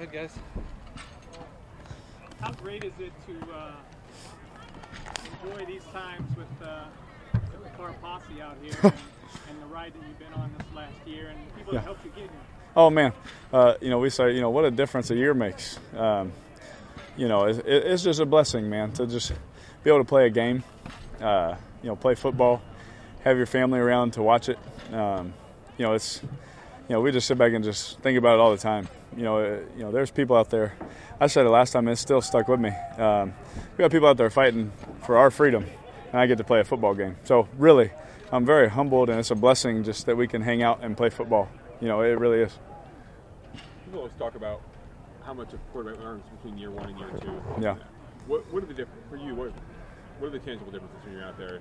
ahead, guys. How great is it to enjoy these times with the Car Posse out here and the ride that you've been on this last year and the people that helped you get here? Oh, man. We say, what a difference a year makes. It's just a blessing, man, to just be able to play a game, play football, have your family around to watch it. We just sit back and just think about it all the time. There's people out there. I said it last time, and it's still stuck with me. We got people out there fighting for our freedom, and I get to play a football game. So really, I'm very humbled, and it's a blessing just that we can hang out and play football. It really is. People always talk about how much a quarterback learns between year one and year two. Yeah. What are the difference for you? What are the tangible differences when you're out there?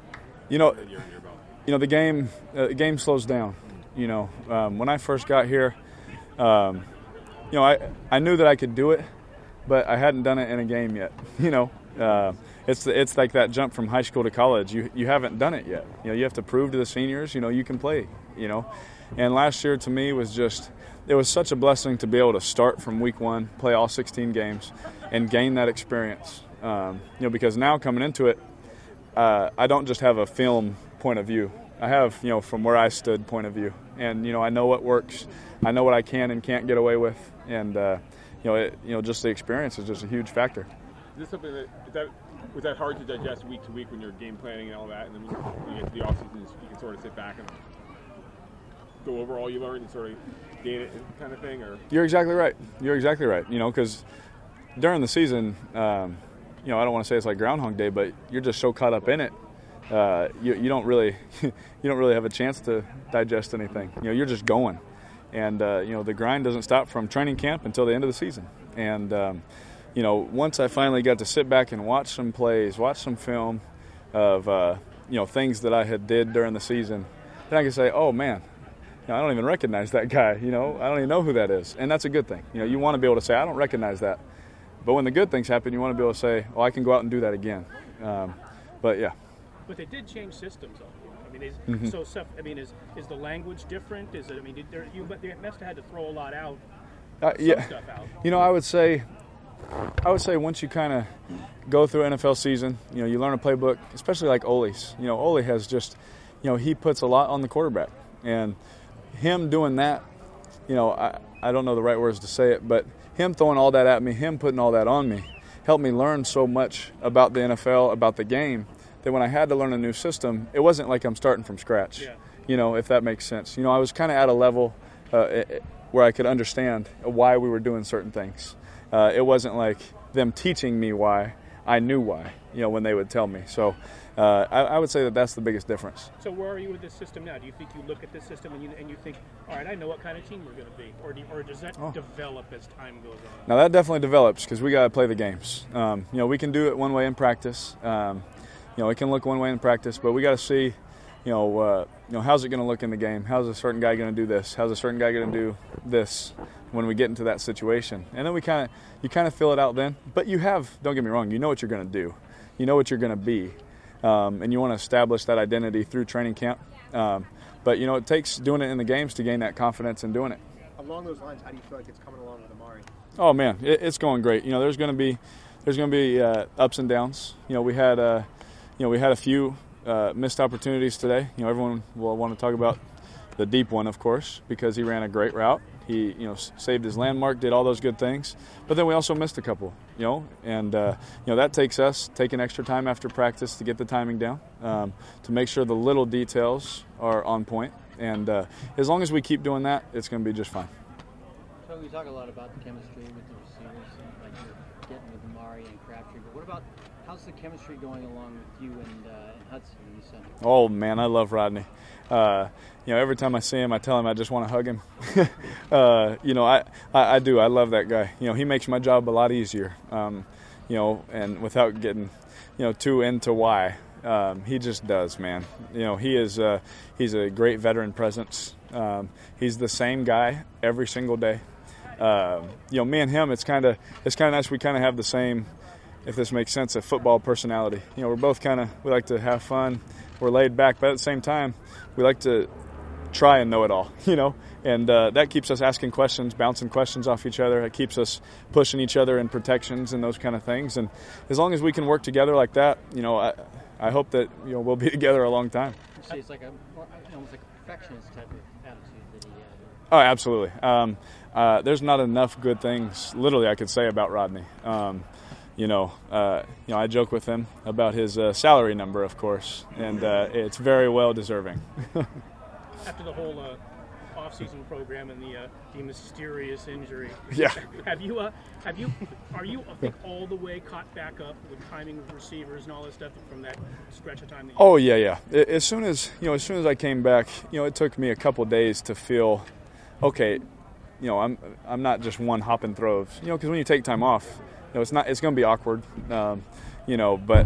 The game slows down. When I first got here, I knew that I could do it, but I hadn't done it in a game yet. It's like that jump from high school to college. You haven't done it yet. You have to prove to the seniors, you can play. And last year to me was it was such a blessing to be able to start from week one, play all 16 games, and gain that experience. Because now coming into it, I don't just have a film point of view. I have, from where I stood point of view. And, I know what works. I know what I can and can't get away with. And, just the experience is just a huge factor. Is this something was that hard to digest week to week when you're game planning and all that? And then when you get to the offseason, you can sort of sit back and go over all you learned and sort of gain it kind of thing? Or You're exactly right. Because during the season, I don't want to say it's like Groundhog Day, but you're just so caught up in it. You don't really have a chance to digest anything. You're just going, and the grind doesn't stop from training camp until the end of the season. And once I finally got to sit back and watch some plays, watch some film of things that I had did during the season, then I can say, oh man, I don't even recognize that guy. I don't even know who that is, and that's a good thing. You want to be able to say, I don't recognize that. But when the good things happen, you want to be able to say, oh, I can go out and do that again. But they did change systems, though. Is the language different? Is it? They must have had to throw a lot out. Stuff out. I would say once you kind of go through an NFL season, you learn a playbook, especially like Ole's. Ole has just, he puts a lot on the quarterback, and him doing that, I don't know the right words to say it, but him throwing all that at me, him putting all that on me, helped me learn so much about the NFL, about the game, that when I had to learn a new system, it wasn't like I'm starting from scratch, if that makes sense. I was kind of at a level where I could understand why we were doing certain things. It wasn't like them teaching me why. I knew why, when they would tell me. So I would say that that's the biggest difference. So where are you with this system now? Do you think you look at this system and you think, all right, I know what kind of team we're going to be? Or does that develop as time goes on? Now, that definitely develops because we got to play the games. We can do it one way in practice. It can look one way in practice, but we got to see, how's it going to look in the game? How's a certain guy going to do this? How's a certain guy going to do this when we get into that situation? And then you kind of fill it out then. But don't get me wrong, you know what you're going to do. You know what you're going to be. And you want to establish that identity through training camp. But, it takes doing it in the games to gain that confidence in doing it. Along those lines, how do you feel like it's coming along with Amari? Oh, man, it's going great. There's going to be ups and downs. We had a few missed opportunities today. Everyone will want to talk about the deep one, of course, because he ran a great route. He, saved his landmark, did all those good things. But then we also missed a couple, and that takes us taking extra time after practice to get the timing down, to make sure the little details are on point. And as long as we keep doing that, it's going to be just fine. So we talk a lot about the chemistry with the receivers, like you're getting with Amari and Crabtree. But what about how's the chemistry going along with you and Hudson in the center? Oh man, I love Rodney. Every time I see him, I tell him I just want to hug him. I do. I love that guy. He makes my job a lot easier. And without getting, too into why, he just does, man. He's a great veteran presence. He's the same guy every single day. Me and him, it's kind of nice. We kind of have the same, if this makes sense, a football personality. We're both we like to have fun. We're laid back, but at the same time, we like to try and know it all, you know, and that keeps us asking questions, bouncing questions off each other. It keeps us pushing each other in protections and those kind of things. And as long as we can work together like that, you know, I hope that, you know, we'll be together a long time. See, it's like almost like a perfectionist type of attitude that he had. Oh, absolutely. There's not enough good things, literally, I could say about Rodney. You know, I joke with him about his salary number, of course, and it's very well deserving. After the whole off-season program and the mysterious injury, Yeah. are you I think all the way caught back up with timing with receivers and all that stuff from that stretch of time? That you Oh yeah. As soon as I came back, you know, it took me a couple days to feel, okay, you know, I'm not just one hop and throw. You know, because when you take time off, you know, it's going to be awkward, you know, but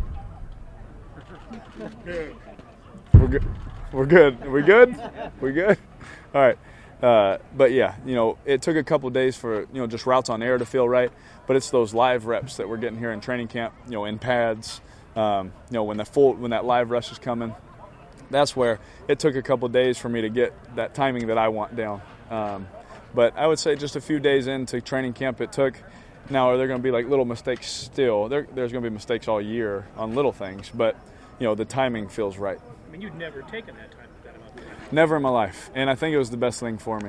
we're good. We're good. We good? We good? All right. But yeah, you know, it took a couple days for, you know, just routes on air to feel right. But it's those live reps that we're getting here in training camp, you know, in pads, you know, when that live rush is coming. That's where it took a couple days for me to get that timing that I want down. But I would say just a few days into training camp it took. Now, are there going to be like little mistakes still? There's going to be mistakes all year on little things, but, you know, the timing feels right. I mean, you'd never taken that amount of time. Never in my life, and I think it was the best thing for me.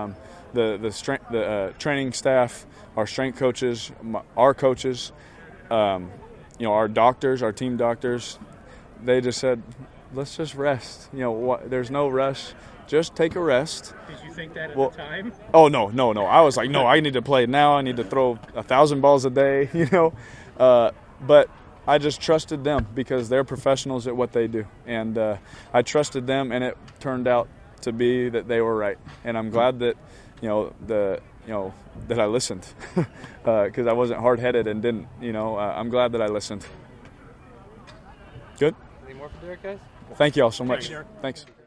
The training staff, our strength coaches, our coaches, you know, our doctors, our team doctors, they just said, let's just rest. You know, there's no rush. Just take a rest. Did you think that at the time? Oh, no. I was like, no, I need to play now. I need to throw 1,000 balls a day, you know. But I just trusted them because they're professionals at what they do. And I trusted them, and it turned out to be that they were right. And I'm glad that, that I listened because I wasn't hard-headed and didn't, I'm glad that I listened. Good? Any more for Derek, guys? Thank you all so much. Derek. Thanks.